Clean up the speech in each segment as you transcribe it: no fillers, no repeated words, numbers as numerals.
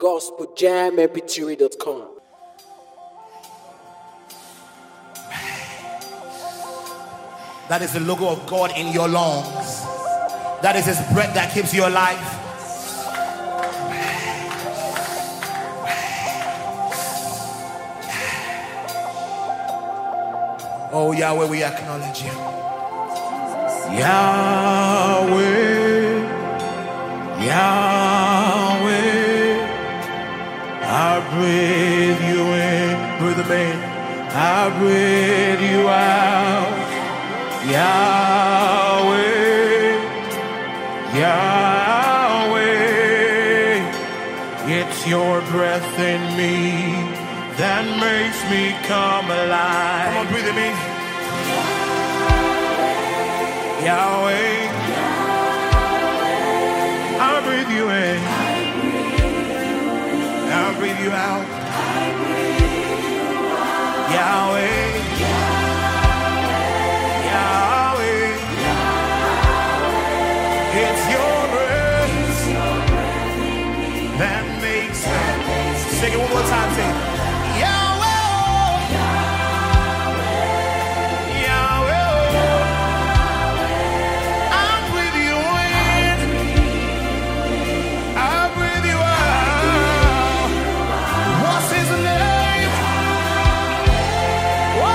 gospeljammpg.com. That is the logo of God in your lungs. That is his breath that keeps you alive. Oh Yahweh, we acknowledge you. Yahweh, Yahweh, I breathe you in. Breathe them in. I breathe you out. Yahweh, Yahweh, it's your breath in me that makes me come alive. Come on, breathe it in. Yahweh, I breathe you in. I breathe you out. Yahweh, it's your breath that makes me. Sing it one more time, sing it. Yahweh, Yahweh, I breathe you in, I breathe you out. What's his name? Oh,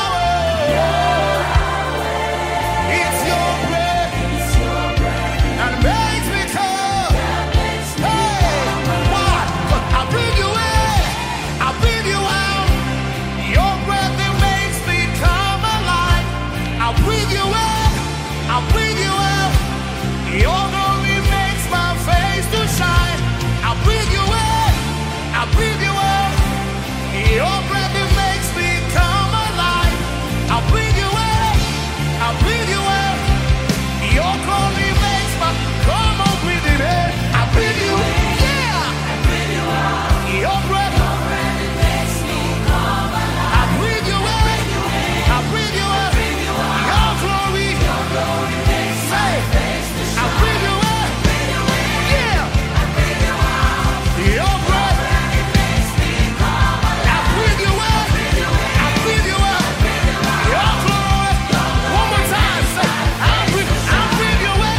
Yahweh. It's your breath that makes me come. Hey, what? I breathe you in, I breathe you out. Your breath that makes me come alive. I breathe you in, I breathe you out. Your glory makes my face to shine. I breathe you in, I breathe you out. Your breath that makes me come alive. I breathe you in, I breathe you out. Your glory makes my. Come on, breathe it in. I breathe you in, yeah. I breathe you out. Your breath makes me come alive. I breathe you in, I breathe you out. Your glory makes my face to shine. I breathe you in, yeah. I breathe you out. Your breath makes me come alive. I breathe you in, I breathe you out. Your glory. One more time, say, I breathe you in, I breathe you out.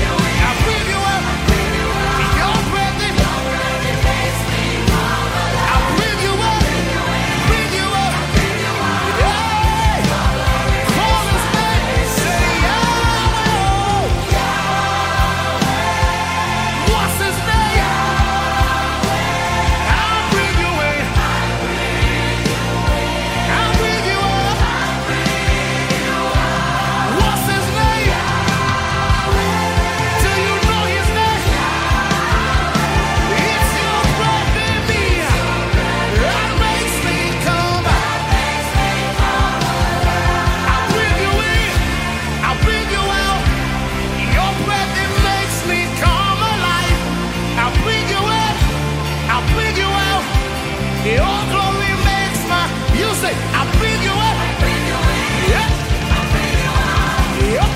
Your breath makes me come alive. I breathe you in, breathe you out. Yeah. Call his name, say Yahweh. What's his name? I breathe you in, I breathe you out. What's his name? Do you know his name? It's your breath in me that makes me come. I breathe you in, I breathe you out. Your breath that makes me come alive. I breathe you in, I breathe you out. Your glory makes my. You say, I breathe you in. Yeah. Yeah.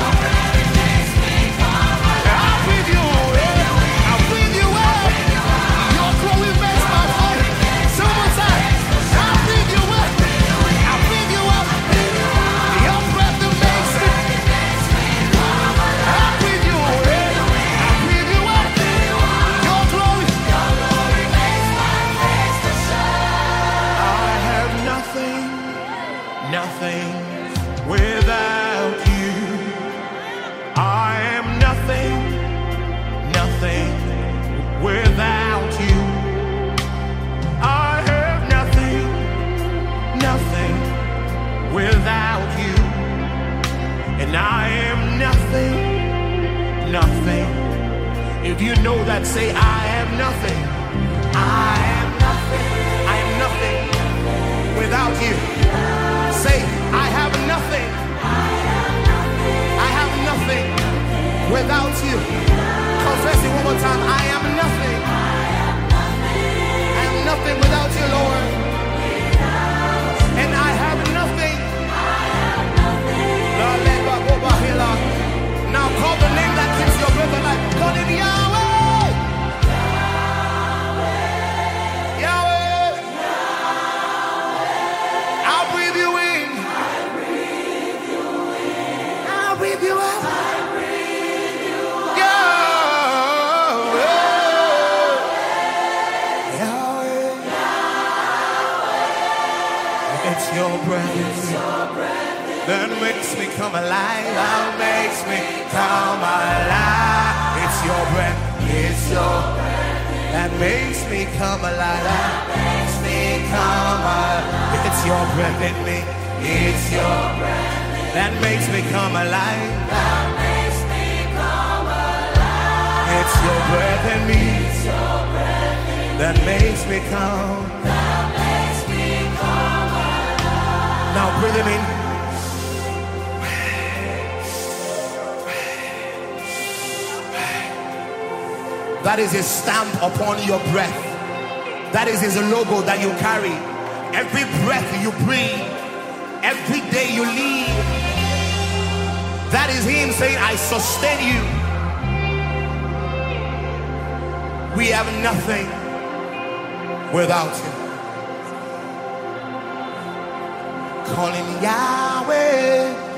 I breathe you in, I breathe you out. Your glory makes my face. One more time. I breathe you in, I breathe you out. Your breath that makes me. I breathe you in, I breathe you out. Your glory makes my face to shine. I have nothing, nothing without you. I am nothing, nothing without you. I have nothing, nothing without you. And I am nothing, nothing. If you know that, say, I am nothing. I am nothing. I am nothing without you. Say, I have nothing. I have nothing without you. Confess it one more time. I am nothing. I am nothing without you, Lord. And I have nothing. Now call the name that keeps your breath alive. Call it Yahweh. your breath that makes me come alive. That makes me come alive. It's your breath. It's your breath that makes me come alive. That makes me come alive. It's your breath in me. It's your breath that makes me come alive. That makes me come alive. It's your breath in me. It's your breath that makes me come. That makes me come alive. Now breathe him in. That is his stamp upon your breath. That is his logo that you carry. Every breath you breathe, every day you live, that is him saying, I sustain you. We have nothing without him. Call him Yahweh.